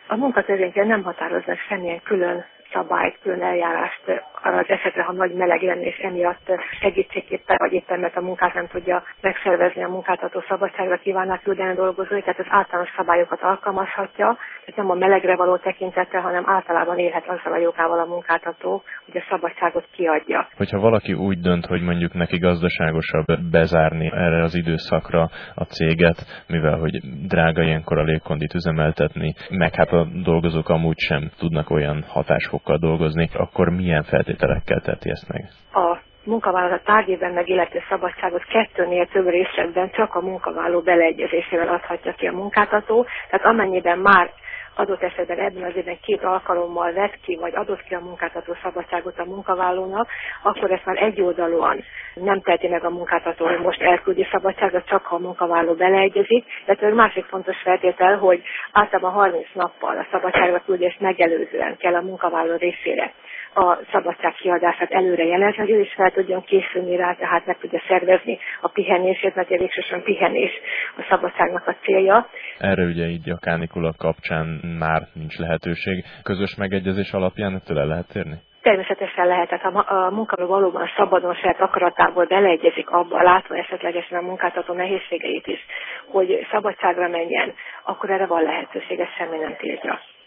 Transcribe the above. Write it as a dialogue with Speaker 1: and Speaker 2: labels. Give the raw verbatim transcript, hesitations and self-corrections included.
Speaker 1: A munkatörvényben nem határoznak semmilyen külön szabályt, külön eljárást arra az esetre, ha nagy meleg lenne, és emiatt segítségképpen, vagy éppen mert a munkát nem tudja megszervezni, a munkáltató szabadságra kívánná küldeni a dolgozói, tehát az általános szabályokat alkalmazhatja, tehát nem a melegre való tekintettel, hanem általában élhet azzal a jogával a munkáltató, hogy a szabadságot kiadja.
Speaker 2: Hogyha valaki úgy dönt, hogy mondjuk neki gazdaságosabb bezárni erre az időszakra a céget, mivel hogy drága ilyenkor a légkondit üzemeltetni, meg hát a dolgozók amúgy sem tudnak olyan hatásfokkal dolgozni, akkor milyen feltételekkel teheti ezt meg?
Speaker 1: A munkavállaló tárgyében megillető szabadságot kettőnél több részletben csak a munkavállaló beleegyezésével adhatja ki a munkáltató, tehát amennyiben már adott esetben ebben az évben két alkalommal vett ki, vagy adott ki a munkáltató szabadságot a munkavállalónak, akkor ezt már egyoldalúan nem teheti meg a munkáltató, hogy most elküldi szabadságot, csak ha a munkavállaló beleegyezik. De egy másik fontos feltétel, hogy általában harminc nappal a szabadságra küldést megelőzően kell a munkavállaló részére a szabadság kiadását előre jelenteni, hogy ő is fel tudjon készülni rá, tehát meg tudja szervezni a pihenését, mert végsősorban pihenés a szabadságnak a célja.
Speaker 2: Erre ugye így a kánikula kapcsán már nincs lehetőség. Közös megegyezés alapján ettől el lehet térni?
Speaker 1: Természetesen lehet, tehát ha a munkavállaló valóban szabadon saját akaratából beleegyezik abba, látva esetlegesen a munkáltató nehézségeit is, hogy szabadságra menjen, akkor erre van lehetőség, ez semmi nem tiltja.